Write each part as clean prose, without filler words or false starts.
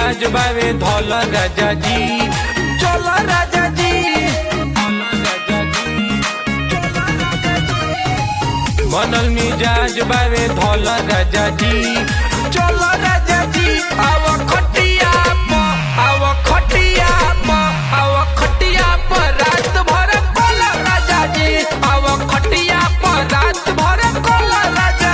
मिजाज बावे धौल राजा जी, चल राजा जी, बनल मिजाज बावे धौल राजा जी, चल राजा जी। आव खटिया प, आव खटिया प, आव खटिया प रात भर कोल राजा जी, आव खटिया प रात भर कोल राजा।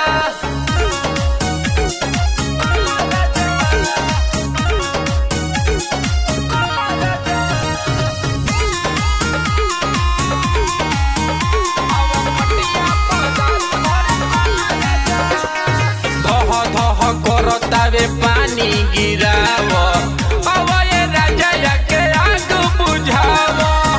करतावे पानी गिराव, अवय राजा के आग बुझाव,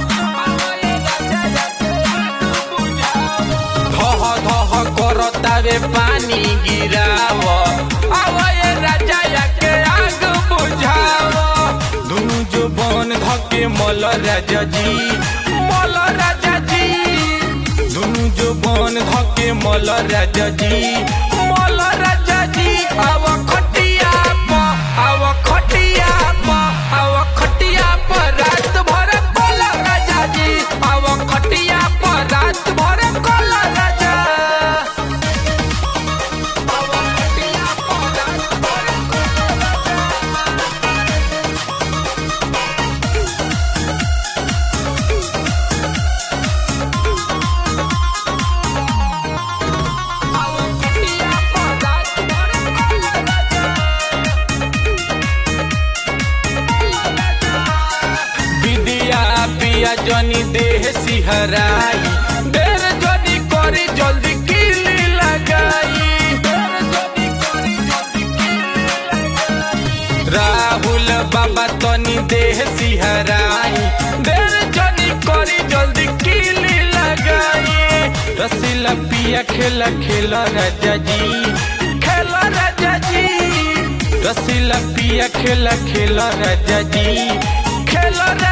धह धह करतावे पानी गिराव, अवय राजा के आग बुझाव। दुनु जो बन धके मल राजा जी, मल राजा जी, दुनु जो बन धके मल राजा जी, मल राजा जी। आव खटिया प, आव खटिया प, आव खटिया प रात भर कोल राजा जी, आव खटिया प रात भर कोल राजा। आव खटिया प रात भर कोल पिया जनी देह सिहराई, देर जनी करी जल्दी किली लगाई, राहुल बाबा तनी देह सिहराई, देर जनी करी जल्दी किली लगाई। रसीला पिया खेला खेला राजा जी, खेला राजा जी, रसीला पिया खेला खेला राजा जी, खेला।